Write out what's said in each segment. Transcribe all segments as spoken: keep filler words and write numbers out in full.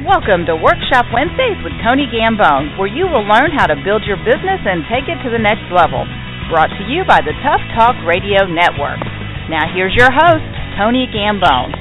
Welcome to Workshop Wednesdays with Tony Gambone, where you will learn how to build your business and take it to the next level. Brought to you by the Tough Talk Radio Network. Now here's your host, Tony Gambone.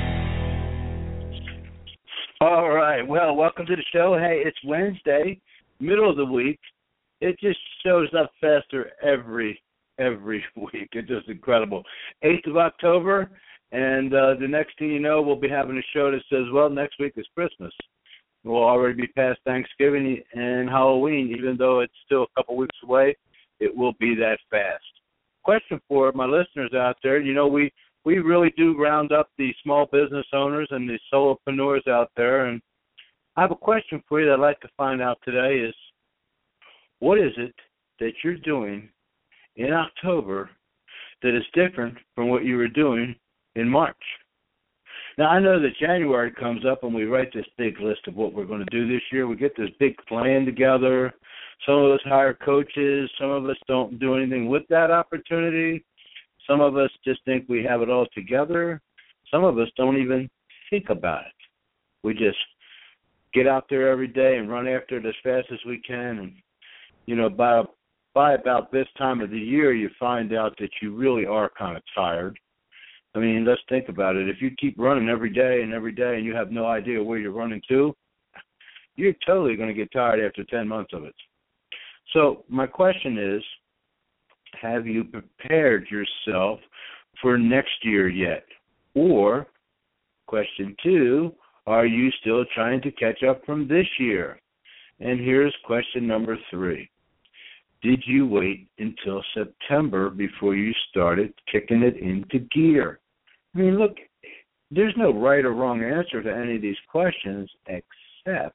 All right. Well, welcome to the show. Hey, it's Wednesday, middle of the week. It just shows up faster every every week. It's just incredible. eighth of October, and uh, the next thing you know, we'll be having a show that says, well, next week is Christmas. We'll already be past Thanksgiving and Halloween. Even though it's still a couple weeks away, it will be that fast. Question for my listeners out there, you know, we, we really do round up the small business owners and the solopreneurs out there. And I have a question for you that I'd like to find out today is, what is it that you're doing in October that is different from what you were doing in March? Now, I know that January comes up and we write this big list of what we're going to do this year. We get this big plan together. Some of us hire coaches. Some of us don't do anything with that opportunity. Some of us just think we have it all together. Some of us don't even think about it. We just get out there every day and run after it as fast as we can. And, you know, by, by about this time of the year, you find out that you really are kind of tired. I mean, let's think about it. If you keep running every day and every day and you have no idea where you're running to, you're totally going to get tired after ten months of it. So my question is, have you prepared yourself for next year yet? Or, question two, are you still trying to catch up from this year? And here's question number three. Did you wait until September before you started kicking it into gear? I mean, look, there's no right or wrong answer to any of these questions except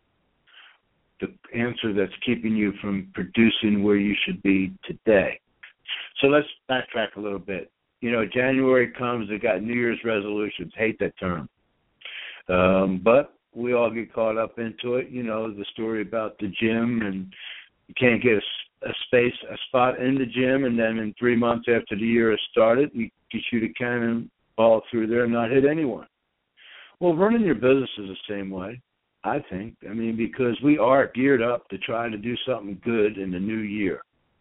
the answer that's keeping you from producing where you should be today. So let's backtrack a little bit. You know, January comes, they got New Year's resolutions. Hate that term. Um, but we all get caught up into it. You know, the story about the gym, and you can't get a a space, a spot in the gym, and then in three months after the year has started, you can shoot a cannonball through there and not hit anyone. Well, running your business is the same way, I think. I mean, because we are geared up to try to do something good in the new year.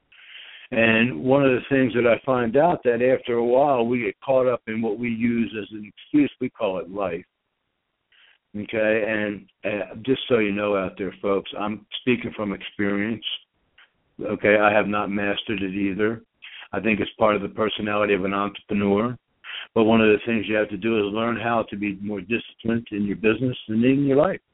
And one of the things that I find out that after a while we get caught up in what we use as an excuse, we call it life. Okay, and uh, just so you know out there, folks, I'm speaking from experience. Okay, I have not mastered it either. I think it's part of the personality of an entrepreneur. But one of the things you have to do is learn how to be more disciplined in your business and in your life.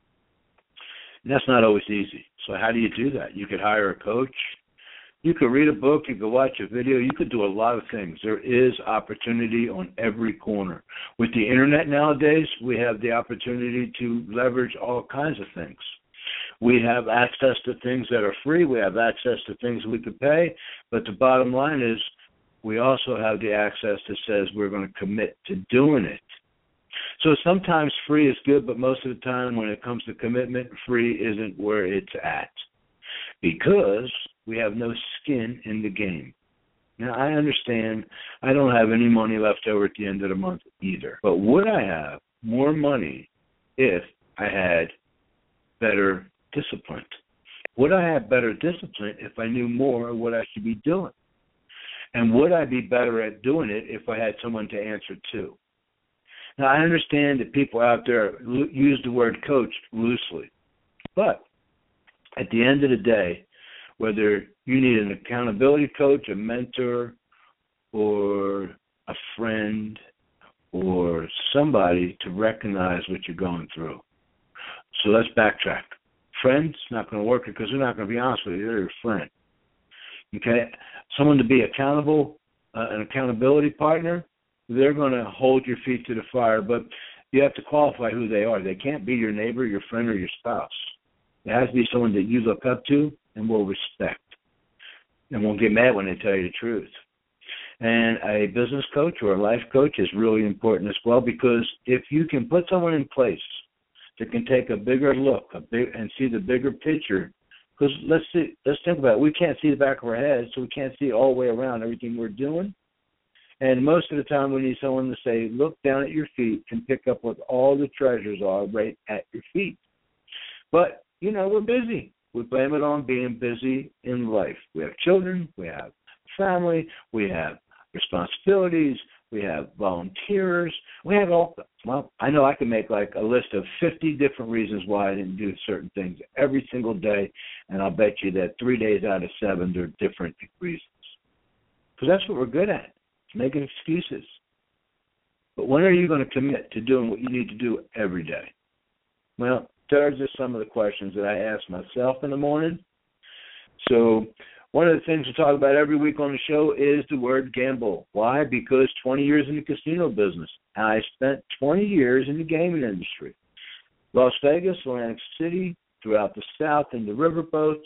And that's not always easy. So how do you do that? You could hire a coach. You could read a book. You could watch a video. You could do a lot of things. There is opportunity on every corner. With the Internet nowadays, we have the opportunity to leverage all kinds of things. We have access to things that are free. We have access to things we could pay. But the bottom line is we also have the access that says we're going to commit to doing it. So sometimes free is good, but most of the time when it comes to commitment, free isn't where it's at because we have no skin in the game. Now, I understand I don't have any money left over at the end of the month either. But would I have more money if I had better discipline? Would I have better discipline if I knew more of what I should be doing? And would I be better at doing it if I had someone to answer to? Now, I understand that people out there use the word coach loosely. But at the end of the day, whether you need an accountability coach, a mentor, or a friend, or somebody to recognize what you're going through. So let's backtrack. Friends, not going to work because they're not going to be honest with you. They're your friend. Okay? Someone to be accountable, uh, an accountability partner, they're going to hold your feet to the fire, but you have to qualify who they are. They can't be your neighbor, your friend, or your spouse. It has to be someone that you look up to and will respect and won't get mad when they tell you the truth. And a business coach or a life coach is really important as well because if you can put someone in place that can take a bigger look a big, and see the bigger picture, because let's see, let's think about it. We can't see the back of our head, so we can't see all the way around everything we're doing. And most of the time we need someone to say, look down at your feet and pick up what all the treasures are right at your feet. But, you know, we're busy. We blame it on being busy in life. We have children, we have family, we have responsibilities, we have volunteers, we have all, well, I know I can make like a list of fifty different reasons why I didn't do certain things every single day, and I'll bet you that three days out of seven, they're different reasons. Because that's what we're good at, making excuses. But when are you going to commit to doing what you need to do every day? Well, those are some of the questions that I ask myself in the morning. So one of the things we talk about every week on the show is the word gamble. Why? Because twenty years in the casino business. I spent twenty years in the gaming industry. Las Vegas, Atlantic City, throughout the South, in the riverboats.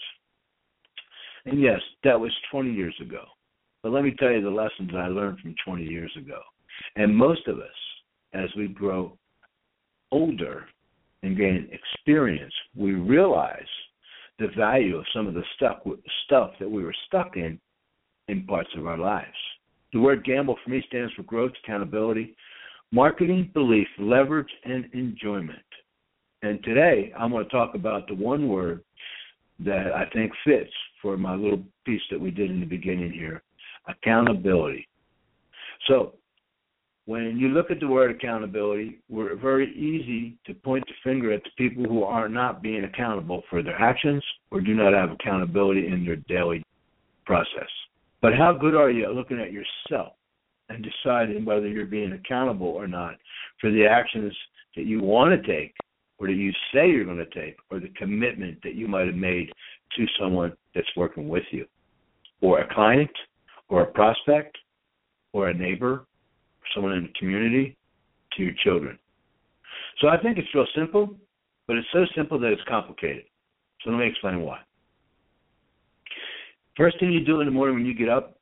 And yes, that was twenty years ago. But let me tell you the lessons I learned from twenty years ago. And most of us, as we grow older and gain experience, we realize the value of some of the stuff, stuff that we were stuck in in parts of our lives. The word gamble for me stands for growth, accountability, marketing, belief, leverage, and enjoyment. And today I'm going to talk about the one word that I think fits for my little piece that we did in the beginning here, accountability. So when you look at the word accountability, we're very easy to point the finger at the people who are not being accountable for their actions or do not have accountability in their daily process. But how good are you at looking at yourself and deciding whether you're being accountable or not for the actions that you want to take or that you say you're going to take, or the commitment that you might have made to someone that's working with you, or a client, or a prospect, or a neighbor, someone in the community, to your children. So I think it's real simple, but it's so simple that it's complicated. So let me explain why. First thing you do in the morning when you get up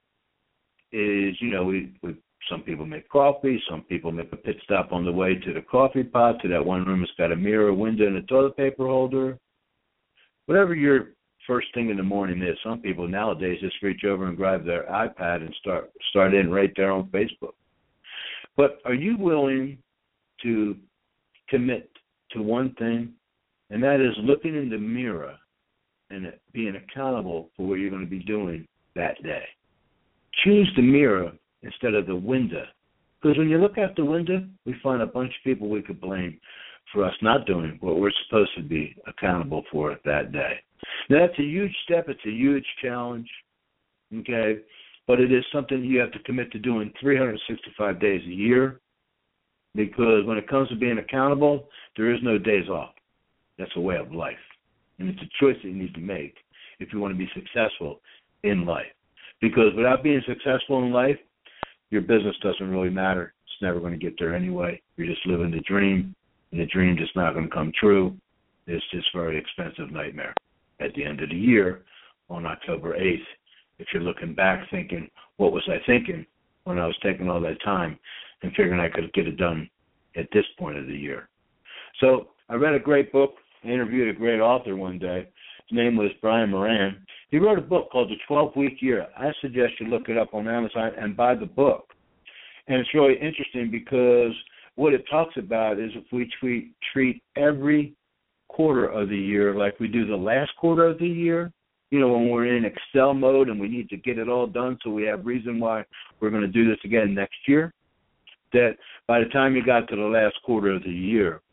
is, you know, we, we some people make coffee, some people make a pit stop on the way to the coffee pot, to that one room that's got a mirror, window, and a toilet paper holder. Whatever your first thing in the morning is, some people nowadays just reach over and grab their iPad and start start in right there on Facebook. But are you willing to commit to one thing, and that is looking in the mirror and being accountable for what you're going to be doing that day? Choose the mirror instead of the window. Because when you look out the window, we find a bunch of people we could blame for us not doing what we're supposed to be accountable for that day. Now, that's a huge step. It's a huge challenge, okay? But it is something you have to commit to doing three hundred sixty-five days a year, because when it comes to being accountable, there is no days off. That's a way of life. And it's a choice that you need to make if you want to be successful in life. Because without being successful in life, your business doesn't really matter. It's never going to get there anyway. You're just living the dream, and the dream just not going to come true. It's just a very expensive nightmare at the end of the year on October eighth. If you're looking back thinking, what was I thinking when I was taking all that time and figuring I could get it done at this point of the year? So I read a great book. I interviewed a great author one day. His name was Brian Moran. He wrote a book called The twelve-Week Year. I suggest you look it up on Amazon and buy the book. And it's really interesting because what it talks about is if we treat, treat every quarter of the year like we do the last quarter of the year, you know, when we're in Excel mode and we need to get it all done so we have reason why we're going to do this again next year, that by the time you got to the last quarter of the year,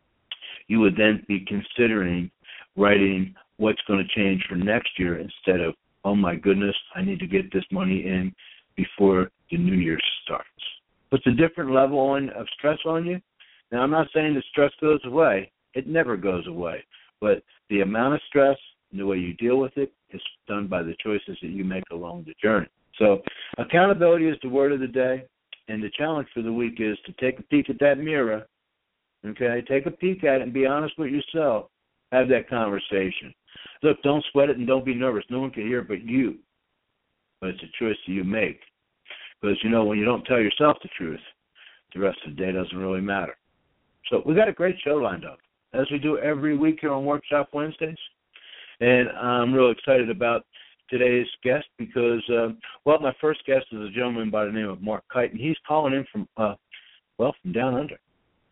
you would then be considering writing what's going to change for next year instead of, oh, my goodness, I need to get this money in before the new year starts. Puts a different level on, of stress on you. Now, I'm not saying that stress goes away. It never goes away. But the amount of stress and the way you deal with it is done by the choices that you make along the journey. So accountability is the word of the day, and the challenge for the week is to take a peek at that mirror, okay? Take a peek at it and be honest with yourself. Have that conversation. Look, don't sweat it and don't be nervous. No one can hear but you. But it's a choice that you make. Because, you know, when you don't tell yourself the truth, the rest of the day doesn't really matter. So we got a great show lined up, as we do every week here on Workshop Wednesdays. And I'm real excited about today's guest because, uh, well, my first guest is a gentleman by the name of Mark Kite, and he's calling in from, uh, well, from down under.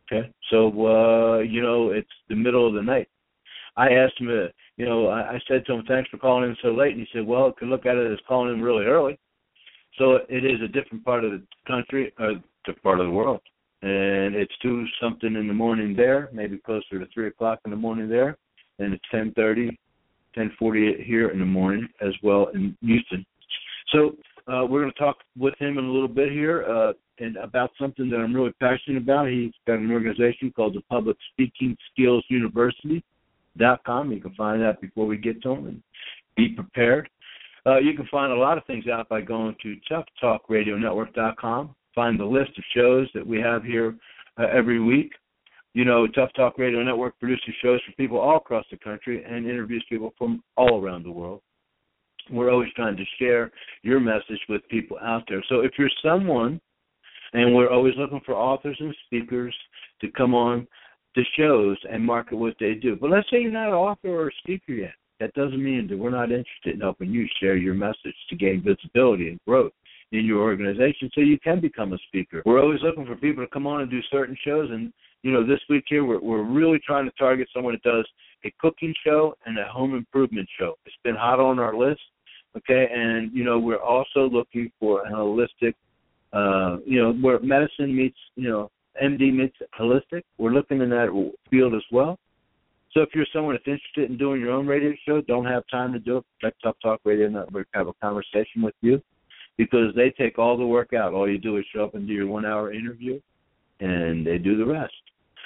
Okay, so uh, you know it's the middle of the night. I asked him, uh, you know, I, I said to him, "Thanks for calling in so late," and he said, "Well, you can look at it as calling in really early." So it is a different part of the country, or different part of the world, and it's two something in the morning there, maybe closer to three o'clock in the morning there, and it's ten thirty, ten forty here in the morning as well in Houston. So uh, we're going to talk with him in a little bit here. Uh, and about something that I'm really passionate about. He's got an organization called the Public Speaking Skills University dot com. You can find that before we get to him and be prepared. Uh, you can find a lot of things out by going to Tough Talk Radio Network dot com. Find the list of shows that we have here uh, every week. You know, Tough Talk Radio Network produces shows for people all across the country and interviews people from all around the world. We're always trying to share your message with people out there. So if you're someone, and we're always looking for authors and speakers to come on the shows and market what they do. But let's say you're not an author or a speaker yet. That doesn't mean that we're not interested in helping you share your message to gain visibility and growth in your organization so you can become a speaker. We're always looking for people to come on and do certain shows. And, you know, this week here we're, we're really trying to target someone that does a cooking show and a home improvement show. It's been hot on our list, okay? And, you know, we're also looking for an holistic Uh, you know, where medicine meets, you know, M D meets holistic. We're looking in that field as well. So if you're someone that's interested in doing your own radio show, don't have time to do it, let Tough Talk Radio Network have a conversation with you because they take all the work out. All you do is show up and do your one-hour interview, and they do the rest.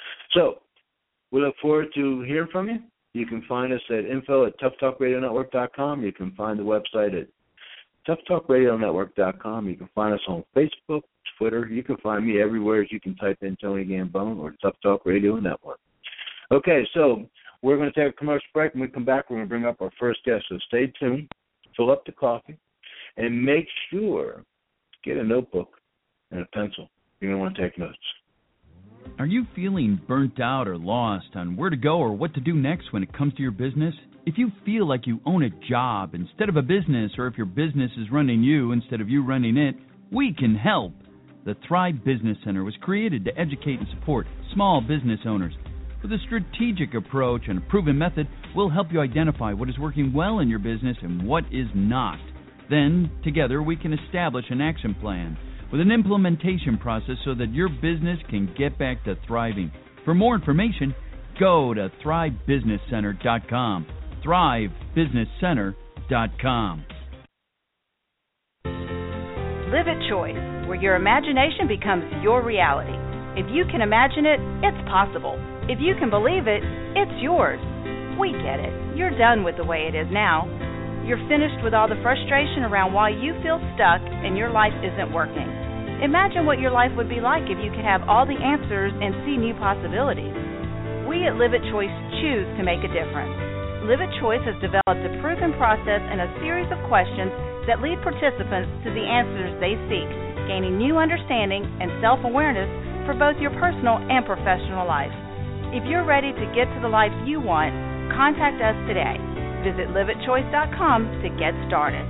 So we look forward to hearing from you. You can find us at info at Tough Talk Radio Network dot com. You can find the website at Tough Talk Radio Network dot com. You can find us on Facebook, Twitter. You can find me everywhere. You can type in Tony Gambone or Tough Talk Radio Network. Okay, so we're going to take a commercial break. When we come back, we're going to bring up our first guest. So stay tuned, fill up the coffee, and make sure to get a notebook and a pencil. You're going to want to take notes. Are you feeling burnt out or lost on where to go or what to do next when it comes to your business? If you feel like you own a job instead of a business, or if your business is running you instead of you running it, we can help. The Thrive Business Center was created to educate and support small business owners. With a strategic approach and a proven method, we'll help you identify what is working well in your business and what is not. Then, together, we can establish an action plan with an implementation process so that your business can get back to thriving. For more information, go to Thrive Business Center dot com. Thrive Business Center dot com. Live at Choice, where your imagination becomes your reality. If you can imagine it, it's possible. If you can believe it, it's yours. We get it. You're done with the way it is now. You're finished with all the frustration around why you feel stuck and your life isn't working. Imagine what your life would be like if you could have all the answers and see new possibilities. We at Live at Choice choose to make a difference. Live at Choice has developed a proven process and a series of questions that lead participants to the answers they seek, gaining new understanding and self-awareness for both your personal and professional life. If you're ready to get to the life you want, contact us today. Visit Live at Choice dot com to get started.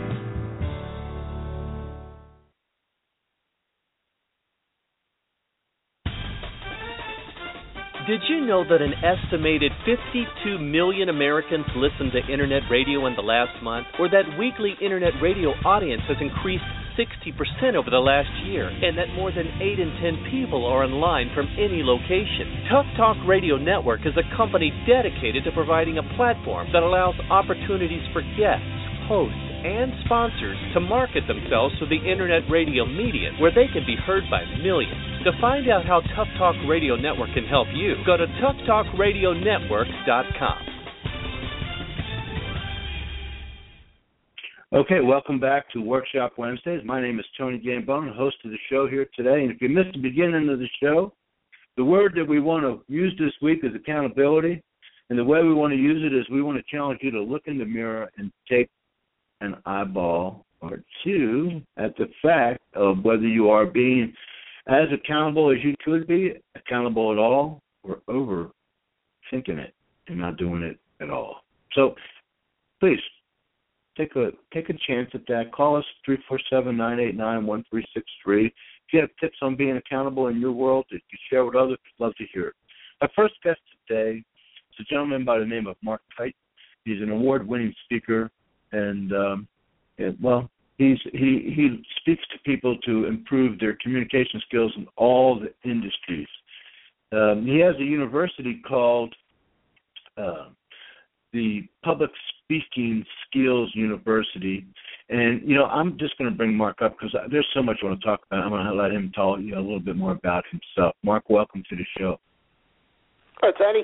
Did you know that an estimated fifty-two million Americans listened to Internet radio in the last month, or that weekly Internet radio audience has increased sixty percent over the last year, and that more than eight in ten people are online from any location? Tough Talk Radio Network is a company dedicated to providing a platform that allows opportunities for guests, hosts, and sponsors to market themselves to the Internet radio medium, where they can be heard by millions. To find out how Tough Talk Radio Network can help you, go to Tough Talk Radio Network dot com. Okay, welcome back to Workshop Wednesdays. My name is Tony Gambone, host of the show here today. And if you missed the beginning of the show, the word that we want to use this week is accountability. And the way we want to use it is we want to challenge you to look in the mirror and take an eyeball or two at the fact of whether you are being as accountable as you could be, accountable at all, or overthinking it and not doing it at all. So please take a take a chance at that. Call us three four seven, nine eight nine, one three six three. If you have tips on being accountable in your world that you share with others, I'd love to hear it. Our first guest today is a gentleman by the name of Mark Kite. He's an award-winning speaker, and, um, and well, he's he, he speaks to people to improve their communication skills in all the industries. Um, he has a university called uh, the Public Speaking Skills University. And, you know, I'm just going to bring Mark up because there's so much I want to talk about. I'm going to let him tell you a little bit more about himself. Mark, welcome to the show. Hi, Tony.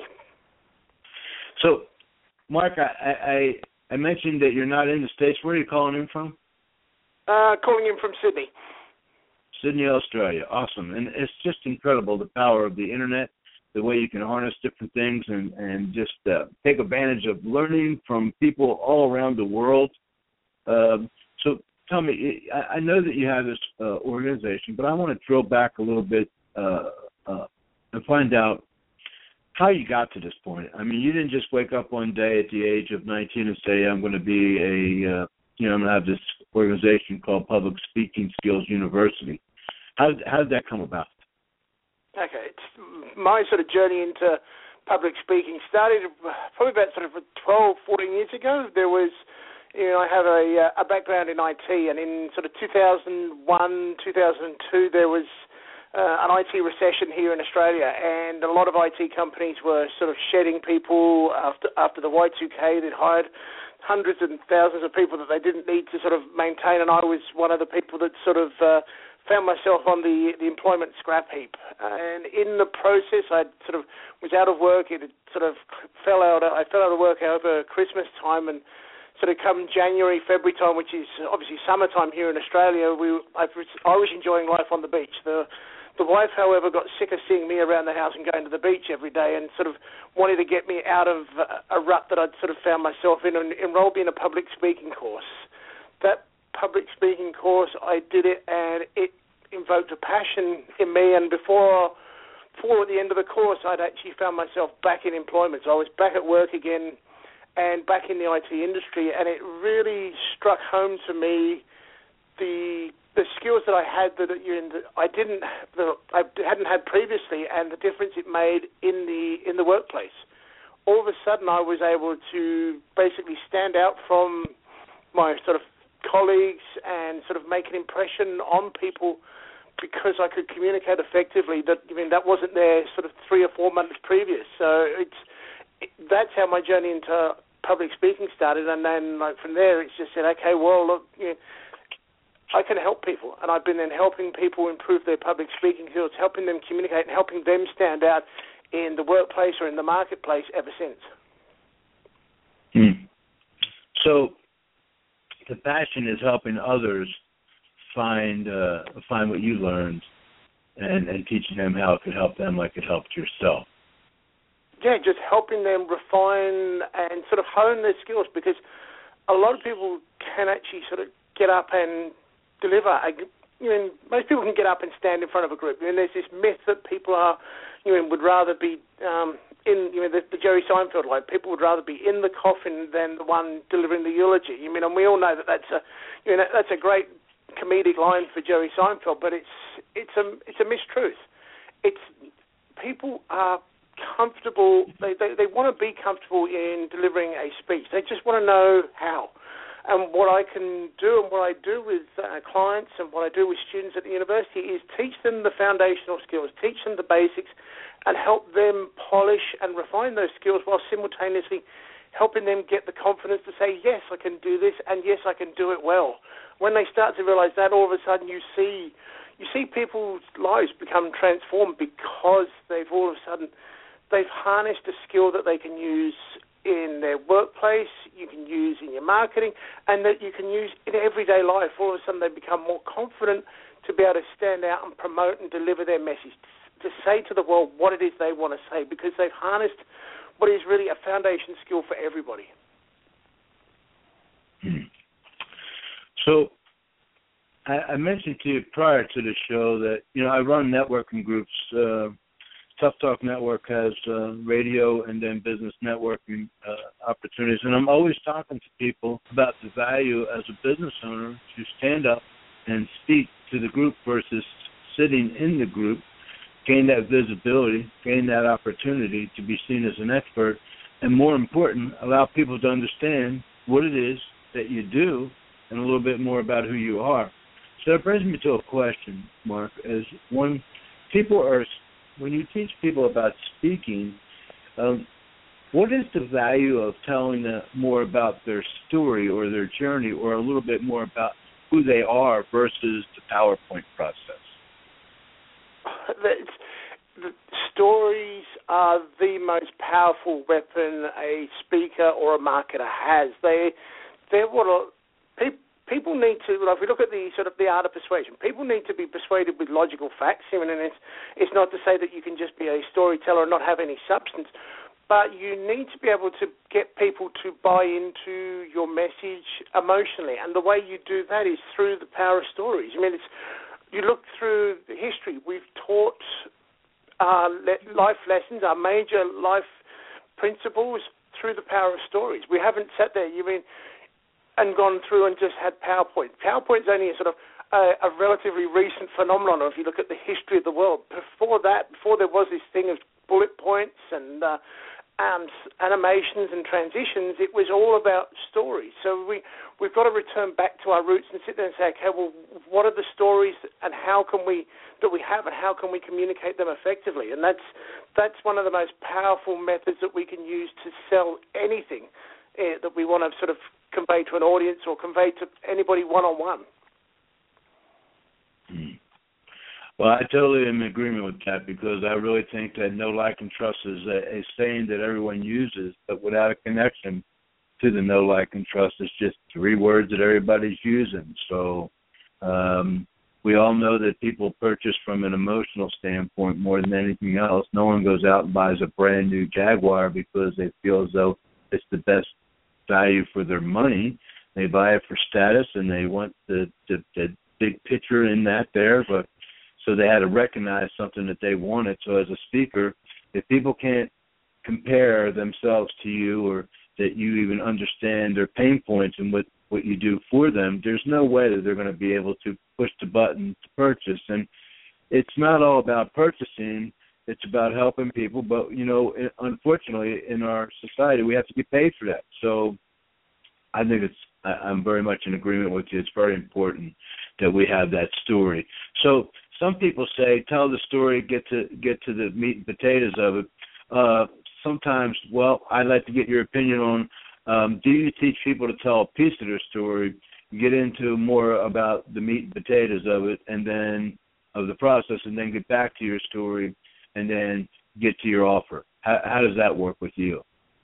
So, Mark, I, I I mentioned that you're not in the States. Where are you calling in from? Uh, calling in from Sydney. Sydney, Australia. Awesome. And it's just incredible, the power of the Internet, the way you can harness different things and, and just uh, take advantage of learning from people all around the world. Um, so tell me, I, I know that you have this uh, organization, but I want to drill back a little bit uh, uh, and find out how you got to this point. I mean, you didn't just wake up one day at the age of nineteen and say, I'm going to be a, uh, you know, I'm going to have this organization called Public Speaking Skills University. How, how did that come about? Okay, it's my sort of journey into public speaking started probably about sort of twelve, fourteen years ago. There was, you know, I have a, a background in I T, and in sort of two thousand one, two thousand two, there was uh, an I T recession here in Australia, and a lot of I T companies were sort of shedding people after after the Y two K. They'd hired hundreds and thousands of people that they didn't need to sort of maintain, and I was one of the people that sort of uh, found myself on the, the employment scrap heap. And in the process, I sort of was out of work. It sort of fell out. I fell out of work over Christmas time, and sort of come January, February time, which is obviously summertime here in Australia, we I, I was enjoying life on the beach. The the wife, however, got sick of seeing me around the house and going to the beach every day, and sort of wanted to get me out of a rut that I'd sort of found myself in, and enrolled me in a public speaking course. That public speaking course, I did it, and it invoked a passion in me, and before, before at the end of the course, I'd actually found myself back in employment. So I was back at work again and back in the I T industry, and it really struck home to me the the skills that I had that I didn't that I hadn't had previously, and the difference it made in the in the workplace. All of a sudden, I was able to basically stand out from my sort of colleagues and sort of make an impression on people because I could communicate effectively. That I mean, that wasn't there sort of three or four months previous. So it's it, that's how my journey into public speaking started, and then like from there, it's just said, okay, well, look, you know, I can help people, and I've been then helping people improve their public speaking skills, helping them communicate, and helping them stand out in the workplace or in the marketplace ever since. Hmm. So the passion is helping others find uh, find what you learned, and, and teaching them how it could help them like it helped yourself. Yeah, just helping them refine and sort of hone their skills, because a lot of people can actually sort of get up and deliver. I, you know, most people can get up and stand in front of a group. I mean, there's this myth that people are, you know, would rather be um, in, you know, the, the Jerry Seinfeld line. People would rather be in the coffin than the one delivering the eulogy. I mean, and we all know that that's a, you know, that's a great comedic line for Jerry Seinfeld, but it's it's a it's a mistruth. It's people are comfortable. They they, they want to be comfortable in delivering a speech. They just want to know how. And what I can do and what I do with uh, clients and what I do with students at the university is teach them the foundational skills, teach them the basics, and help them polish and refine those skills while simultaneously helping them get the confidence to say, yes, I can do this, and yes, I can do it well. When they start to realize that, all of a sudden you see you see people's lives become transformed because they've all of a sudden, they've harnessed a skill that they can use in their workplace, you can use in your marketing, and that you can use in everyday life. All of a sudden they become more confident to be able to stand out and promote and deliver their message, to say to the world what it is they want to say, because they've harnessed what is really a foundation skill for everybody. So I, I mentioned to you prior to the show that, you know, I run networking groups. uh, Tough Talk Network has uh, radio and then business networking uh, opportunities, and I'm always talking to people about the value as a business owner to stand up and speak to the group versus sitting in the group, gain that visibility, gain that opportunity to be seen as an expert, and more important, allow people to understand what it is that you do and a little bit more about who you are. So that brings me to a question, Mark, is when people are, when you teach people about speaking, um, what is the value of telling them more about their story or their journey, or a little bit more about who they are versus the PowerPoint process? It's, the stories are the most powerful weapon a speaker or a marketer has. They, they're what a, pe- people need to. If we look at the sort of the art of persuasion, people need to be persuaded with logical facts. I mean, and it's, it's not to say that you can just be a storyteller and not have any substance. But you need to be able to get people to buy into your message emotionally, and the way you do that is through the power of stories. I mean, it's, you look through the history. We've taught uh, life lessons, our major life principles, through the power of stories. We haven't sat there, you mean, and gone through and just had PowerPoint. PowerPoint's only a sort of a, a relatively recent phenomenon. If you look at the history of the world, before that, before there was this thing of bullet points and uh, Um, animations and transitions, it was all about stories. So we, we've got to return back to our roots and sit there and say, okay, well, what are the stories and how can we, that we have, and how can we communicate them effectively? And that's that's one of the most powerful methods that we can use to sell anything uh, that we want to sort of convey to an audience or convey to anybody one-on-one. Hmm. Well, I totally am in agreement with that, because I really think that know, like, and trust is a, a saying that everyone uses, but without a connection to the know, like, and trust, it's just three words that everybody's using. So um, we all know that people purchase from an emotional standpoint more than anything else. No one goes out and buys a brand new Jaguar because they feel as though it's the best value for their money. They buy it for status, and they want the, the, the big picture in that there, but so they had to recognize something that they wanted. So as a speaker, if people can't compare themselves to you, or that you even understand their pain points and what, what you do for them, there's no way that they're going to be able to push the button to purchase. And it's not all about purchasing. It's about helping people. But, you know, unfortunately, in our society, we have to get paid for that. So I think it's, I'm very much in agreement with you. It's very important that we have that story. So some people say, tell the story, get to get to the meat and potatoes of it. Uh, sometimes, well, I'd like to get your opinion on, um, do you teach people to tell a piece of their story, get into more about the meat and potatoes of it, and then of the process, and then get back to your story, and then get to your offer? How, how does that work with you?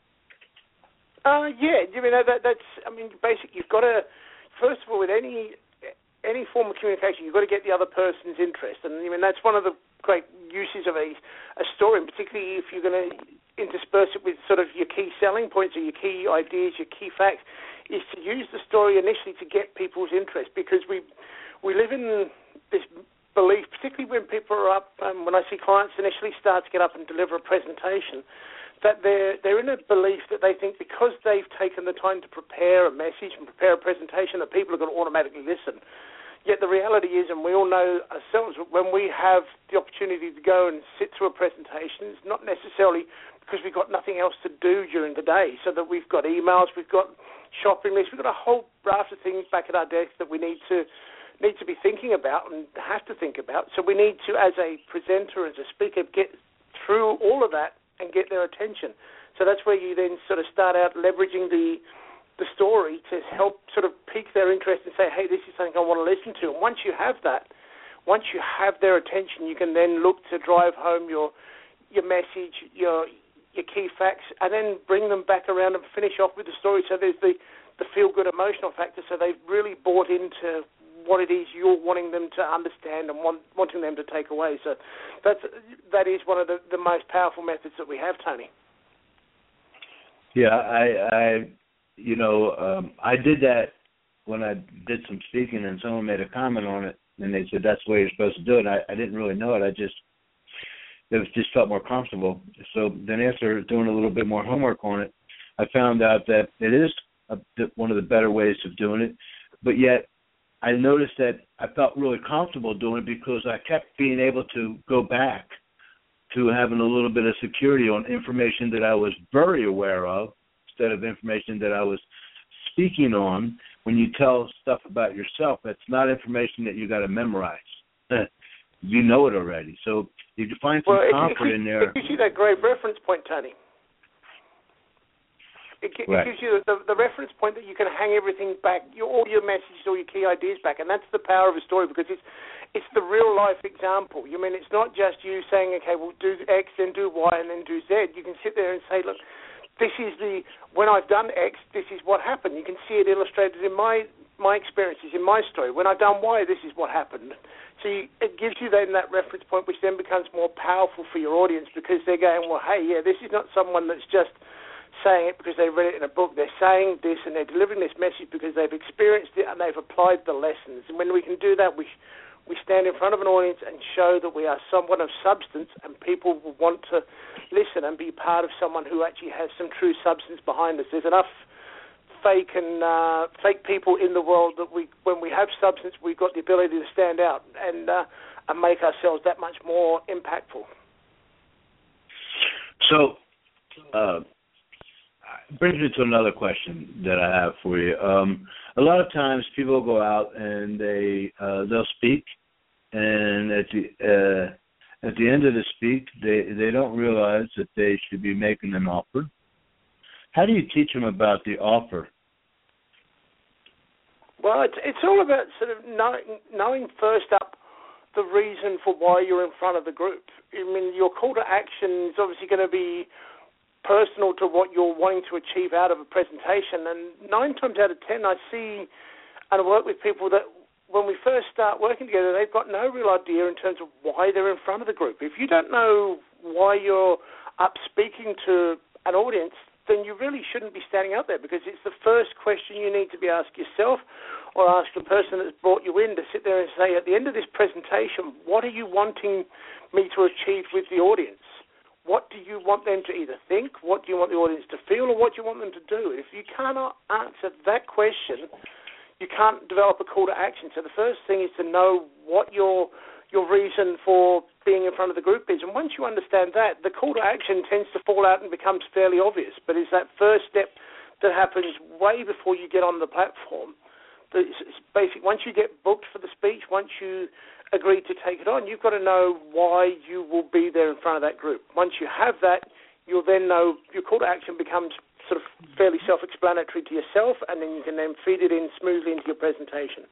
Uh, yeah, I mean, that, that's, I mean, basically, you've got to, first of all, with any any form of communication, you've got to get the other person's interest. And, I mean, that's one of the great uses of a, a story, and particularly if you're going to intersperse it with sort of your key selling points or your key ideas, your key facts, is to use the story initially to get people's interest, because we we live in this belief, particularly when people are up, um, when I see clients initially start to get up and deliver a presentation, that they're, they're in a belief that they think because they've taken the time to prepare a message and prepare a presentation that people are going to automatically listen. Yet the reality is, and we all know ourselves, when we have the opportunity to go and sit through a presentation, it's not necessarily because we've got nothing else to do during the day, so that we've got emails, we've got shopping lists, we've got a whole raft of things back at our desk that we need to need to be thinking about and have to think about. So we need to, as a presenter, as a speaker, get through all of that and get their attention. So that's where you then sort of start out leveraging the the story to help sort of pique their interest and say, hey, this is something I want to listen to. And once you have that, once you have their attention, you can then look to drive home your your message, your your key facts, and then bring them back around and finish off with the story. So there's the, the feel-good emotional factor, so they've really bought into what it is you're wanting them to understand and want, wanting them to take away. So that's that is one of the, the most powerful methods that we have, Tony. Yeah, I, I you know, um, I did that when I did some speaking, and someone made a comment on it, and they said that's the way you're supposed to do it. I, I didn't really know it. I just it was just felt more comfortable. So then after doing a little bit more homework on it, I found out that it is a, one of the better ways of doing it, but yet I noticed that I felt really comfortable doing it because I kept being able to go back to having a little bit of security on information that I was very aware of instead of information that I was speaking on. When you tell stuff about yourself, that's not information that you got to memorize. You know it already. So you can find some well, comfort it, it, in there. It gives you that great reference point, Tony. It, it right. gives you the, the reference point that you can hang everything back, your, all your messages, all your key ideas back, and that's the power of a story because it's it's the real life example. You mean it's not just you saying, okay, well do X, then do Y, and then do Z. You can sit there and say, look, this is the when I've done X, this is what happened. You can see it illustrated in my my experiences, in my story. When I've done Y, this is what happened. So you, it gives you then that reference point, which then becomes more powerful for your audience because they're going, well, hey, yeah, this is not someone that's just saying it because they read it in a book. They're saying this and they're delivering this message because they've experienced it and they've applied the lessons. And when we can do that, we we stand in front of an audience and show that we are someone of substance and people will want to listen and be part of someone who actually has some true substance behind us. There's enough fake and uh, fake people in the world that we, when we have substance, we've got the ability to stand out and uh, and make ourselves that much more impactful. So, uh, brings me to another question that I have for you. Um, a lot of times people go out and they uh, they'll speak, and at the uh, at the end of the speak, they they don't realize that they should be making an offer. How do you teach them about the offer? Well, it's it's all about sort of knowing, knowing first up the reason for why you're in front of the group. I mean, your call to action is obviously going to be personal to what you're wanting to achieve out of a presentation. And nine times out of ten, I see and work with people that when we first start working together, they've got no real idea in terms of why they're in front of the group. If you don't know why you're up speaking to an audience, then you really shouldn't be standing out there because it's the first question you need to be asked yourself or ask the person that's brought you in to sit there and say, at the end of this presentation, what are you wanting me to achieve with the audience? What do you want them to either think, what do you want the audience to feel, or what do you want them to do? If you cannot answer that question, you can't develop a call to action. So the first thing is to know what your your reason for being in front of the group is. And once you understand that, the call to action tends to fall out and becomes fairly obvious. But it's that first step that happens way before you get on the platform. It's basic. Once you get booked for the speech, once you agree to take it on, you've got to know why you will be there in front of that group. Once you have that, you'll then know your call to action becomes sort of fairly self-explanatory to yourself, and then you can then feed it in smoothly into your presentation.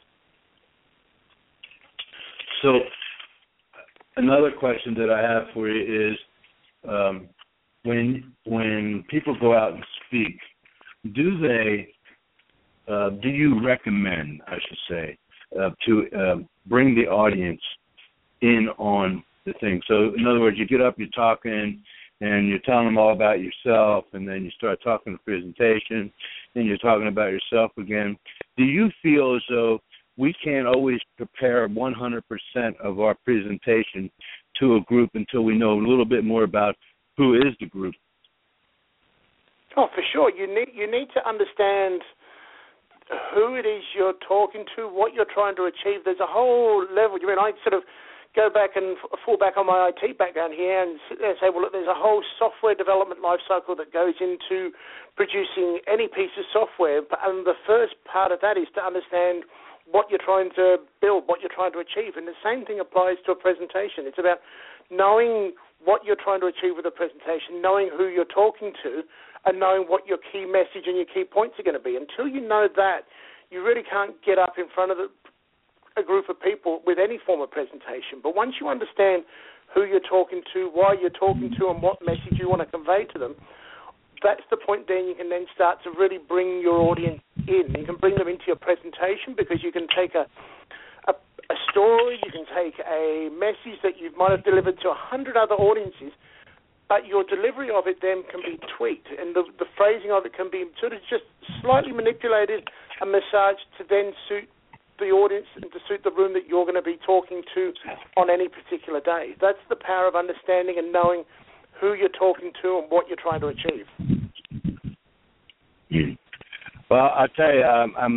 So another question that I have for you is, um, when when people go out and speak, do they, uh, do you recommend, I should say, uh, to uh, bring the audience in on the thing? So in other words, you get up, you're talking, and you're telling them all about yourself, and then you start talking the presentation, and you're talking about yourself again. Do you feel as though we can't always prepare one hundred percent of our presentation to a group until we know a little bit more about who is the group? Oh, for sure. You need you need to understand who it is you're talking to, what you're trying to achieve. There's a whole level. You mean I sort of go back and fall back on my I T background here and say, well, look, there's a whole software development life cycle that goes into producing any piece of software. And the first part of that is to understand what you're trying to build, what you're trying to achieve. And the same thing applies to a presentation. It's about knowing what you're trying to achieve with a presentation, knowing who you're talking to, and knowing what your key message and your key points are going to be. Until you know that, you really can't get up in front of the, a group of people with any form of presentation. But once you understand who you're talking to, why you're talking to, and what message you want to convey to them, that's the point then you can then start to really bring your audience in. You can bring them into your presentation because you can take a, a, a story, you can take a message that you might have delivered to a hundred other audiences, but your delivery of it then can be tweaked, and the, the phrasing of it can be sort of just slightly manipulated and massaged to then suit the audience and to suit the room that you're going to be talking to on any particular day. That's the power of understanding and knowing who you're talking to and what you're trying to achieve. Well, I'll tell you, um, I'm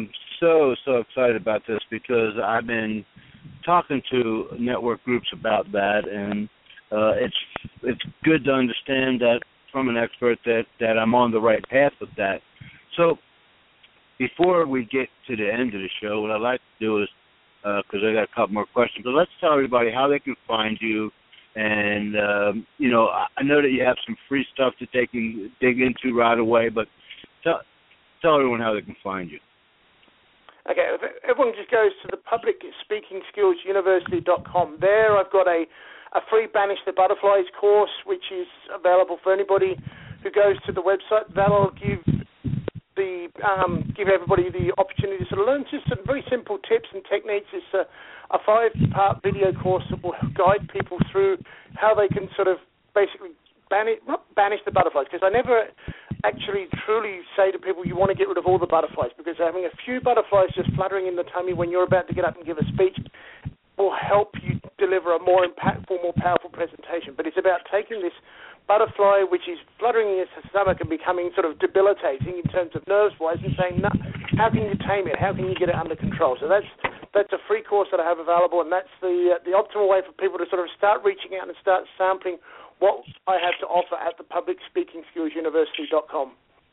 so, so excited about this because I've been talking to network groups about that, and uh, it's it's good to understand that from an expert that, that I'm on the right path with that. So before we get to the end of the show, what I'd like to do is, because uh, I got a couple more questions, but let's tell everybody how they can find you. And, um, you know, I know that you have some free stuff that they can dig into right away, but tell, tell everyone how they can find you. Okay, everyone just goes to the public speaking skills university dot com. There I've got a, a free Banish the Butterflies course, which is available for anybody who goes to the website. That'll give the um, give everybody the opportunity to sort of learn just some very simple tips and techniques. It's a, a five-part video course that will guide people through how they can sort of basically banish, not banish the butterflies, because I never actually truly say to people you want to get rid of all the butterflies, because having a few butterflies just fluttering in the tummy when you're about to get up and give a speech will help you deliver a more impactful, more powerful presentation. But it's about taking this butterfly, which is fluttering in your stomach and becoming sort of debilitating in terms of nerves-wise, and saying, no, how can you tame it? How can you get it under control? So that's that's a free course that I have available, and that's the uh, the optimal way for people to sort of start reaching out and start sampling what I have to offer at the public speaking skills university dot com.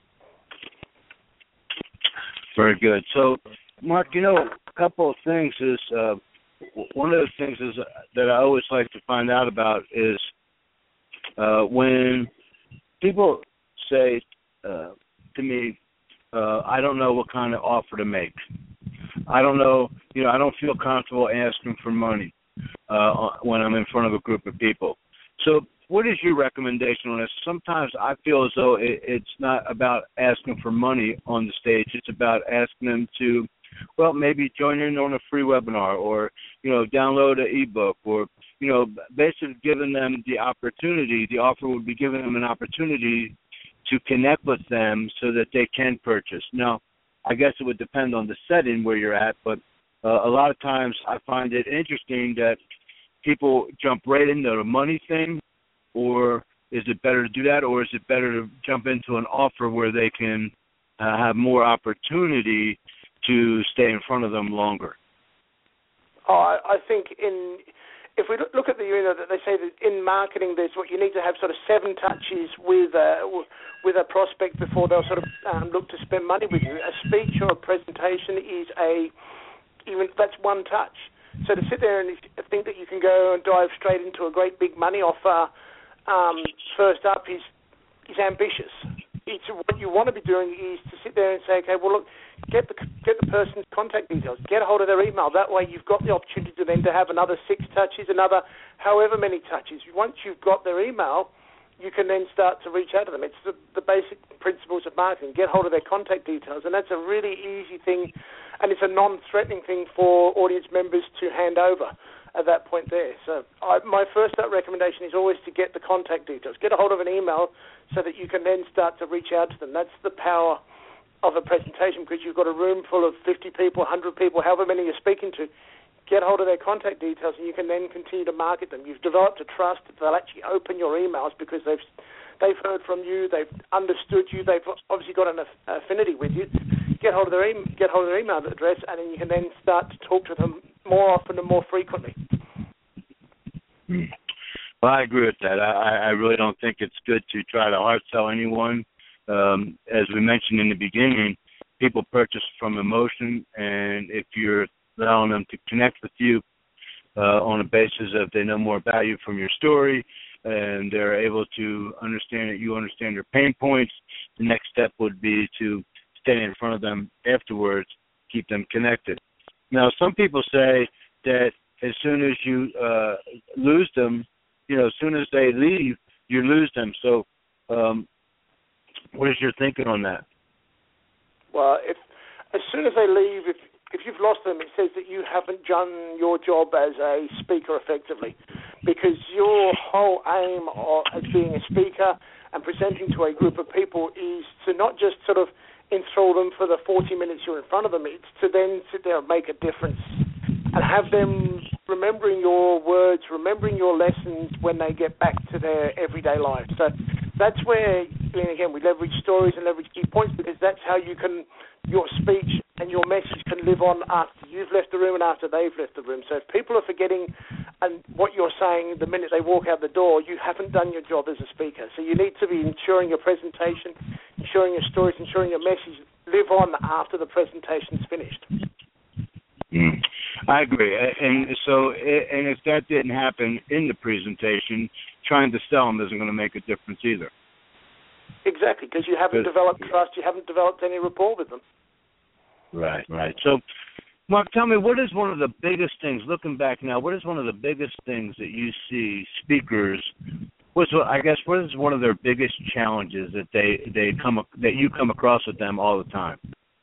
Very good. So, Mark, you know, a couple of things is, uh, one of the things is that I always like to find out about is uh, when people say uh, to me, uh, I don't know what kind of offer to make. I don't know, you know, I don't feel comfortable asking for money uh, when I'm in front of a group of people. So what is your recommendation on this? Sometimes I feel as though it, it's not about asking for money on the stage. It's about asking them to, well, maybe join in on a free webinar, or, you know, download an ebook, or, you know, basically giving them the opportunity. The offer would be giving them an opportunity to connect with them so that they can purchase. Now, I guess it would depend on the setting where you're at, but uh, a lot of times I find it interesting that people jump right into the money thing. Or is it better to do that, or is it better to jump into an offer where they can uh, have more opportunity to stay in front of them longer? Oh, I think in if we look at the, you know, they say that in marketing, there's what you need to have sort of seven touches with a, with a prospect before they'll sort of um, look to spend money with you. A speech or a presentation is a even that's one touch. So to sit there and think that you can go and dive straight into a great big money offer um, first up is is ambitious. It's what you want to be doing is to sit there and say, okay, well, look, get the get the person's contact details, get a hold of their email. That way you've got the opportunity to then to have another six touches, another however many touches. Once you've got their email, you can then start to reach out to them. It's the, the basic principles of marketing. Get hold of their contact details, and that's a really easy thing, and it's a non-threatening thing for audience members to hand over at that point there. So I, my first recommendation is always to get the contact details. Get a hold of an email so that you can then start to reach out to them. That's the power of a presentation, because you've got a room full of fifty people, one hundred people, however many you're speaking to. Get hold of their contact details, and you can then continue to market them. You've developed a trust that they'll actually open your emails because they've they've heard from you, they've understood you, they've obviously got an affinity with you. Get hold of their e- get hold of their email address, and then you can then start to talk to them more often and more frequently. Well, I agree with that. I, I really don't think it's good to try to hard sell anyone. Um, as we mentioned in the beginning, people purchase from emotion, and if you're allowing them to connect with you uh, on a basis of they know more about you from your story, and they're able to understand that you understand their pain points, the next step would be to stay in front of them afterwards, keep them connected. Now, some people say that as soon as you uh, lose them, you know, as soon as they leave, you lose them. So um, what is your thinking on that? Well, if as soon as they leave, if if you've lost them, it says that you haven't done your job as a speaker effectively, because your whole aim of, as being a speaker and presenting to a group of people is to not just sort of enthrall them for the forty minutes you're in front of them. It's to then sit there and make a difference and have them remembering your words, remembering your lessons when they get back to their everyday life. So that's where, again, we leverage stories and leverage key points, because that's how you can, your speech and your message can live on after you've left the room and after they've left the room. So if people are forgetting and what you're saying the minute they walk out the door, you haven't done your job as a speaker. So you need to be ensuring your presentation, ensuring your stories, ensuring your message live on after the presentation's finished. Mm. I agree. And so, and if that didn't happen in the presentation, trying to sell them isn't going to make a difference either. Exactly, because you haven't developed trust, you haven't developed any rapport with them. Right, right. So, Mark, tell me, what is one of the biggest things, looking back now, what is one of the biggest things that you see speakers, what's, I guess, what is one of their biggest challenges that they, they come that you come across with them all the time?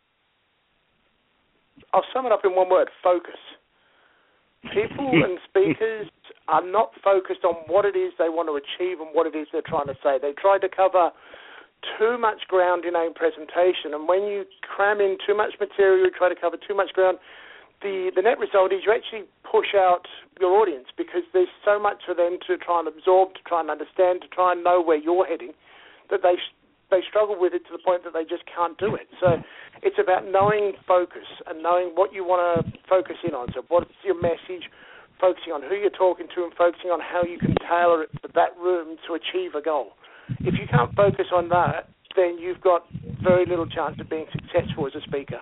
I'll sum it up in one word: focus. People and speakers are not focused on what it is they want to achieve and what it is they're trying to say. They try to cover too much ground in a presentation, and when you cram in too much material, you try to cover too much ground, the, the net result is you actually push out your audience because there's so much for them to try and absorb, to try and understand, to try and know where you're heading, that they they struggle with it to the point that they just can't do it. So it's about knowing focus and knowing what you want to focus in on. So what's your message, focusing on who you're talking to and focusing on how you can tailor it to that room to achieve a goal. If you can't focus on that, then you've got very little chance of being successful as a speaker.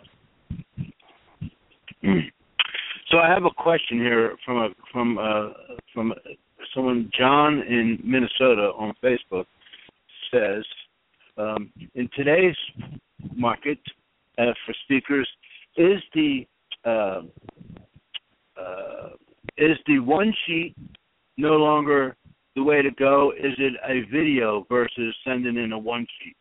So I have a question here from a, from uh, from someone, John in Minnesota on Facebook, says, um, in today's market uh, for speakers, is the uh, uh, is the one sheet no longer the way to go? Is it a video versus sending in a one sheet?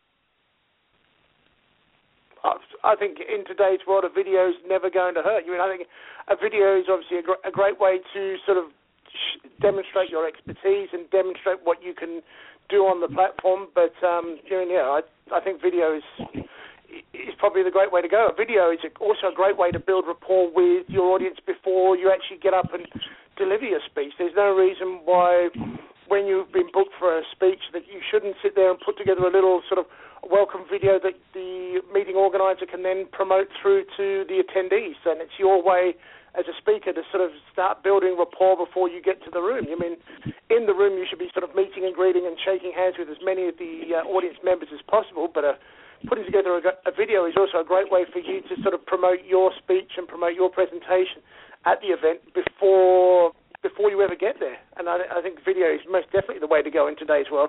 I think in today's world, a video is never going to hurt you. I mean, I think a video is obviously a, gr- a great way to sort of sh- demonstrate your expertise and demonstrate what you can do on the platform. But um, you know, yeah, I, I think video is is probably the great way to go. A video is also a great way to build rapport with your audience before you actually get up and deliver your speech. There's no reason why, when you've been booked for a speech, that you shouldn't sit there and put together a little sort of welcome video that the meeting organizer can then promote through to the attendees. And it's your way as a speaker to sort of start building rapport before you get to the room. I mean, in the room you should be sort of meeting and greeting and shaking hands with as many of the uh, audience members as possible, but uh, putting together a, a video is also a great way for you to sort of promote your speech and promote your presentation at the event before before you ever get there. And I, I think video is most definitely the way to go in today's world.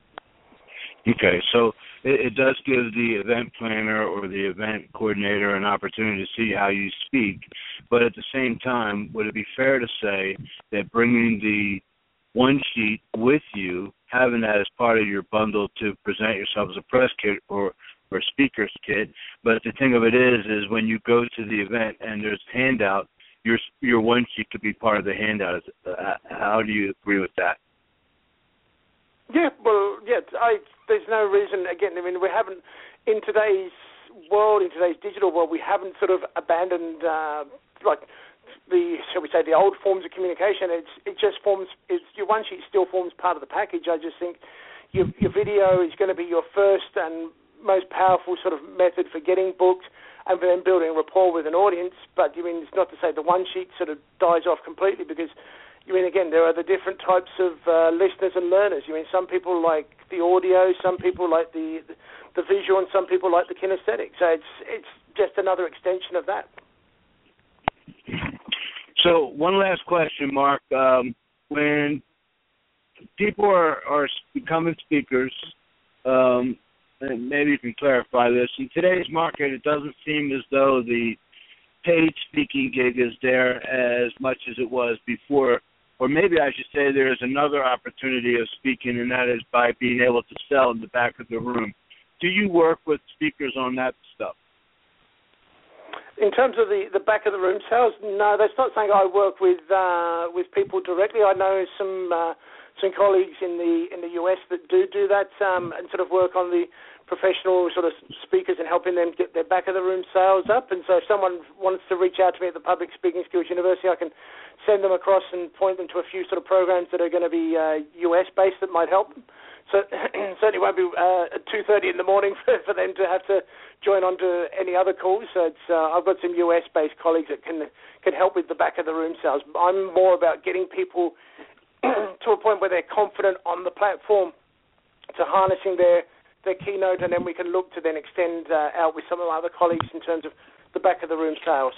Okay, so it, it does give the event planner or the event coordinator an opportunity to see how you speak, but at the same time, would it be fair to say that bringing the one sheet with you, having that as part of your bundle to present yourself as a press kit or, or speaker's kit, but the thing of it is, is when you go to the event and there's handout, your your one sheet could be part of the handout. Uh, how do you agree with that? Yeah, well, yeah, I, there's no reason, again, I mean, we haven't, in today's world, in today's digital world, we haven't sort of abandoned, uh, like, the, shall we say, the old forms of communication. It's It just forms, it's, your one sheet still forms part of the package. I just think your, your video is going to be your first and most powerful sort of method for getting booked and for then building rapport with an audience. But, I mean, it's not to say the one sheet sort of dies off completely, because I mean, again, there are the different types of uh, listeners and learners. I mean, some people like the audio, some people like the the visual, and some people like the kinesthetic. So it's it's just another extension of that. So one last question, Mark. Um, when people are, are becoming speakers, um, and maybe you can clarify this, in today's market, it doesn't seem as though the paid speaking gig is there as much as it was before. Or maybe I should say there is another opportunity of speaking, and that is by being able to sell in the back of the room. Do you work with speakers on that stuff? In terms of the, the back of the room sales, no, that's not something I work with uh, with people directly. I know some uh, some colleagues in the in the U S that do do that um, and sort of work on the professional sort of speakers and helping them get their back of the room sales up. And so if someone wants to reach out to me at the Public Speaking Skills University, I can send them across and point them to a few sort of programs that are going to be uh, U S based that might help them. so certainly won't be uh, at two thirty in the morning for, for them to have to join on to any other calls. So it's, uh, I've got some U S-based colleagues that can can help with the back of the room sales. I'm more about getting people to a point where they're confident on the platform, to harnessing their, their keynote, and then we can look to then extend uh, out with some of our other colleagues in terms of the back of the room sales.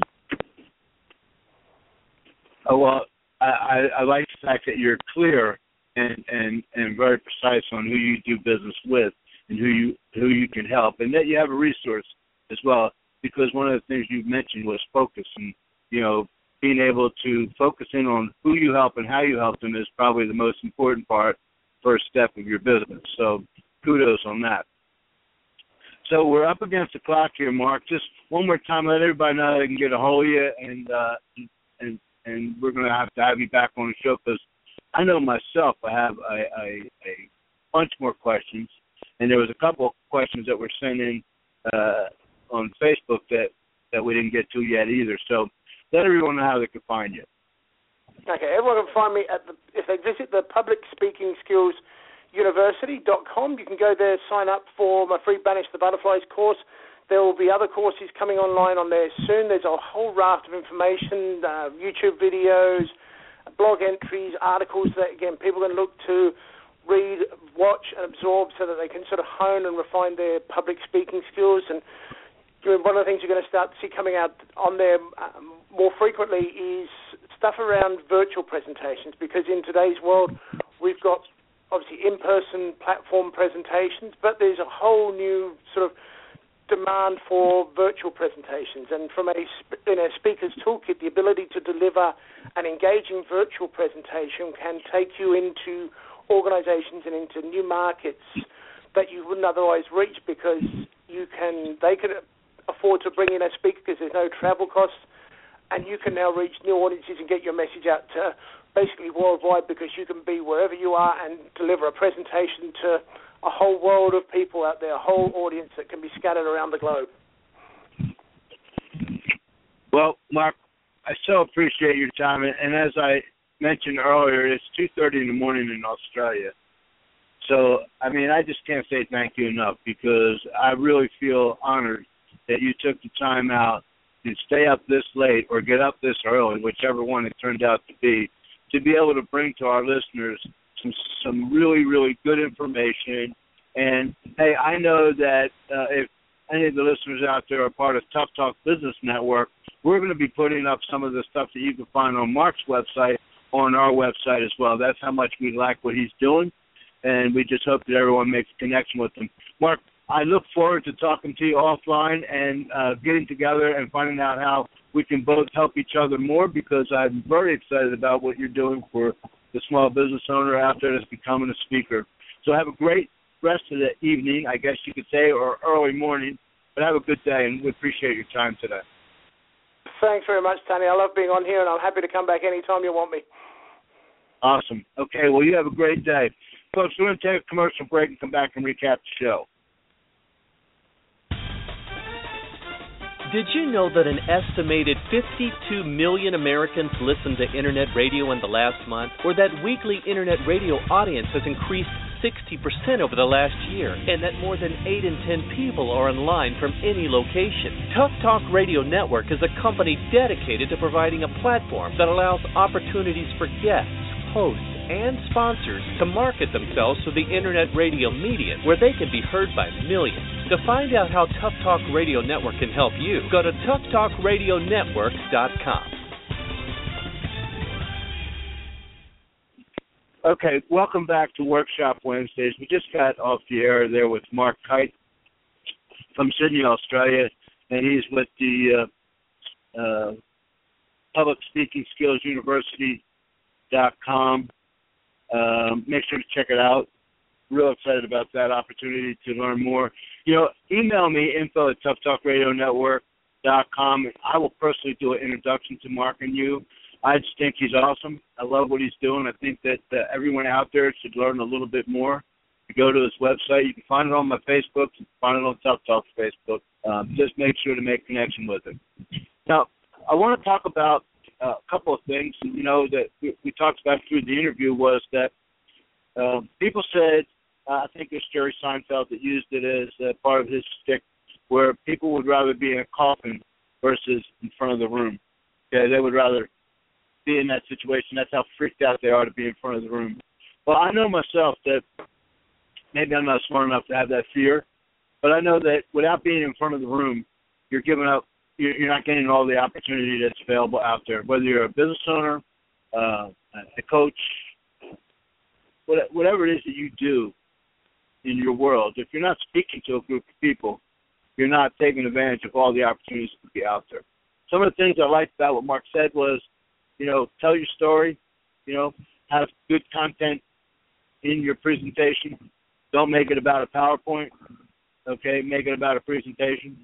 Oh, well, I, I, I like the fact that you're clear and, and, and very precise on who you do business with and who you who you can help, and that you have a resource as well, because one of the things you mentioned was focus, and, you know, being able to focus in on who you help and how you help them is probably the most important part, first step of your business. So kudos on that. So we're up against the clock here, Mark. Just one more time, let everybody know they can get a hold of you, and uh, and and we're going to have to have you back on the show, because I know myself I have a, a, a bunch more questions, and there was a couple of questions that were sent in uh, on Facebook that, that we didn't get to yet either. So let everyone know how they can find you. Okay, everyone can find me at the, if they visit the Public Speaking Skills University dot com. You can go there, sign up for my free Banish the Butterflies course. There will be other courses coming online on there soon. There's a whole raft of information, uh, YouTube videos, blog entries, articles that, again, people can look to read, watch, and absorb so that they can sort of hone and refine their public speaking skills. And one of the things you're going to start to see coming out on there um, more frequently is stuff around virtual presentations, because in today's world we've got obviously in-person platform presentations, but there's a whole new sort of demand for virtual presentations. And from a, in a speaker's toolkit, the ability to deliver an engaging virtual presentation can take you into organizations and into new markets that you wouldn't otherwise reach, because you can they can afford to bring in a speaker because there's no travel costs, and you can now reach new audiences and get your message out to basically worldwide, because you can be wherever you are and deliver a presentation to a whole world of people out there, a whole audience that can be scattered around the globe. Well, Mark, I so appreciate your time, and as I mentioned earlier, it's two thirty in the morning in Australia. So, I mean, I just can't say thank you enough, because I really feel honored that you took the time out to stay up this late or get up this early, whichever one it turned out to be, to be able to bring to our listeners some some really, really good information. And, hey, I know that uh, if any of the listeners out there are part of Tough Talk Business Network, we're going to be putting up some of the stuff that you can find on Mark's website on our website as well. That's how much we like what he's doing, and we just hope that everyone makes a connection with him. Mark, I look forward to talking to you offline and uh, getting together and finding out how we can both help each other more, because I'm very excited about what you're doing for the small business owner out there that's becoming a speaker. So have a great rest of the evening, I guess you could say, or early morning, but have a good day, and we appreciate your time today. Thanks very much, Tony. I love being on here, and I'm happy to come back anytime you want me. Awesome. Okay, well, you have a great day. Folks, we're going to take a commercial break and come back and recap the show. Did you know that an estimated fifty-two million Americans listened to Internet radio in the last month, or that weekly Internet radio audience has increased sixty percent over the last year, and that more than eight in ten people are online from any location? Tough Talk Radio Network is a company dedicated to providing a platform that allows opportunities for guests, hosts, and sponsors to market themselves through the Internet radio medium, where they can be heard by millions. To find out how Tough Talk Radio Network can help you, go to tough talk radio network dot com. Okay, welcome back to Workshop Wednesdays. We just got off the air there with Mark Kite from Sydney, Australia, and he's with the uh, uh, Public Speaking Skills University dot com. Um, make sure to check it out. Real excited about that opportunity to learn more. You know, email me, info at tough talk radio network dot com. I will personally do an introduction to Mark and you. I just think he's awesome. I love what he's doing. I think that uh, everyone out there should learn a little bit more. You go to his website. You can find it on my Facebook. You can find it on Tough Talk's Facebook. Um, just make sure to make connection with him. Now, I want to talk about uh, a couple of things, you know, that we, we talked about through the interview was that uh, people said Uh, I think it's Jerry Seinfeld that used it as uh, part of his shtick, where people would rather be in a coffin versus in front of the room. Okay, they would rather be in that situation. That's how freaked out they are to be in front of the room. Well, I know myself that maybe I'm not smart enough to have that fear, but I know that without being in front of the room, you're giving up. You're, you're not getting all the opportunity that's available out there. Whether you're a business owner, uh, a coach, whatever it is that you do in your world, if you're not speaking to a group of people, you're not taking advantage of all the opportunities to be out there. Some of the things I liked about what Mark said was, you know, tell your story, you know, have good content in your presentation. Don't make it about a PowerPoint, okay? Make it about a presentation.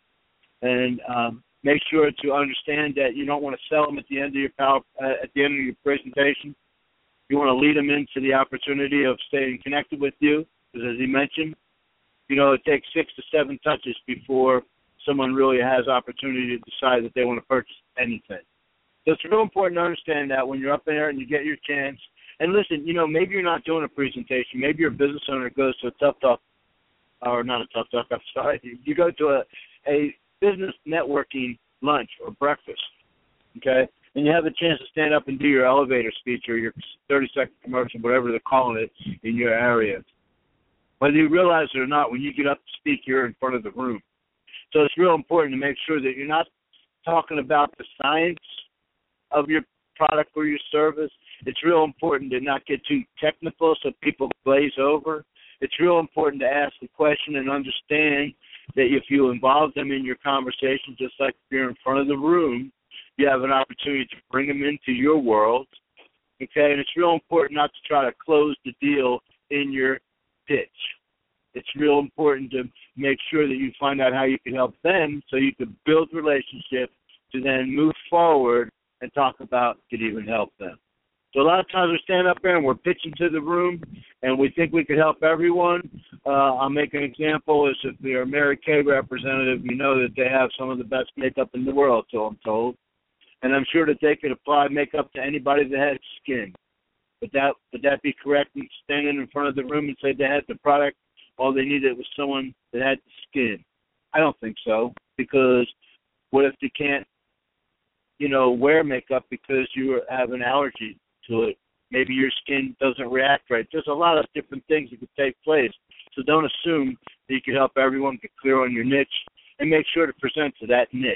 And um, make sure to understand that you don't want to sell them at the end of your power, uh, at the end of your presentation. You want to lead them into the opportunity of staying connected with you, because as he mentioned, you know, it takes six to seven touches before someone really has opportunity to decide that they want to purchase anything. So it's real important to understand that when you're up there and you get your chance. And listen, you know, maybe you're not doing a presentation. Maybe you're a business owner that goes to a Tough Talk, or not a Tough Talk, I'm sorry. You go to a, a business networking lunch or breakfast, okay? And you have a chance to stand up and do your elevator speech or your thirty-second commercial, whatever they're calling it in your area. Whether you realize it or not, when you get up to speak, you're in front of the room. So it's real important to make sure that you're not talking about the science of your product or your service. It's real important to not get too technical so people glaze over. It's real important to ask the question and understand that if you involve them in your conversation, just like if you're in front of the room, you have an opportunity to bring them into your world, okay? And it's real important not to try to close the deal in your pitch. It's real important to make sure that you find out how you can help them so you can build relationships to then move forward and talk about could even help them. So a lot of times we stand up there and we're pitching to the room and we think we could help everyone. Uh, I'll make an example. Is if you're a Mary Kay representative, you know that they have some of the best makeup in the world, so I'm told. And I'm sure that they could apply makeup to anybody that has skin. Would that, would that be correct, standing in front of the room and say they had the product, all they needed was someone that had the skin? I don't think so, because what if they can't, you know, wear makeup because you have an allergy to it? Maybe your skin doesn't react right. There's a lot of different things that could take place. So don't assume that you can help everyone. Get clear on your niche and make sure to present to that niche.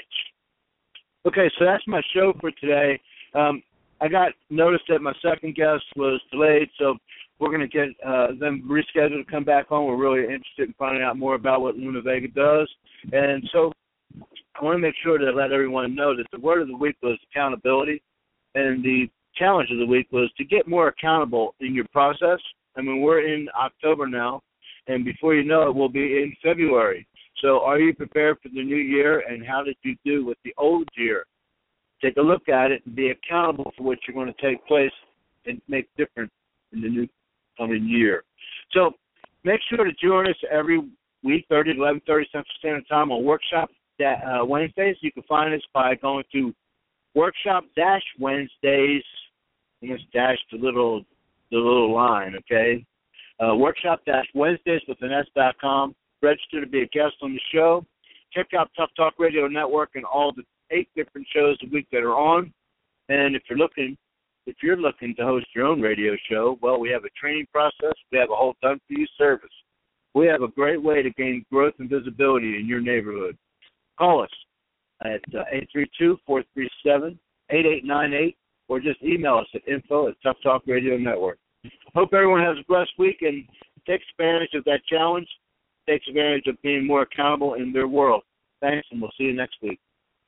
Okay, so that's my show for today. Um, I got notice that my second guest was delayed, so we're going to get uh, them rescheduled to come back on. We're really interested in finding out more about what Luna Vega does. And so I want to make sure to let everyone know that the word of the week was accountability, and the challenge of the week was to get more accountable in your process. I mean, we're in October now, and before you know it, we'll be in February. So are you prepared for the new year, and how did you do with the old year? Take a look at it and be accountable for what you're going to take place and make difference in the new coming year. So make sure to join us every week, thirty to eleven thirty Central Standard Time on Workshop uh, Wednesdays. You can find us by going to Workshop Dash Wednesdays, and it's dashed the little the little line, okay? Uh, Workshop Dash Wednesdays with an S dot com. Register to be a guest on the show. Check out Tough Talk Radio Network and all the eight different shows a week that are on. And if you're looking, if you're looking to host your own radio show, well, we have a training process. We have a whole done-for-you service. We have a great way to gain growth and visibility in your neighborhood. Call us at uh, eight three two, four three seven, eight eight nine eight or just email us at info at Tough Talk Radio Network. Hope everyone has a blessed week and takes advantage of that challenge, takes advantage of being more accountable in their world. Thanks, and we'll see you next week.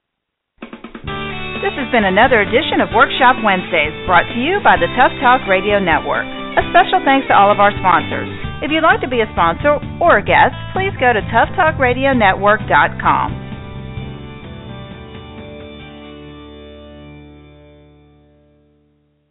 This has been another edition of Workshop Wednesdays, brought to you by the Tough Talk Radio Network. A special thanks to all of our sponsors. If you'd like to be a sponsor or a guest, please go to tough talk radio network dot com.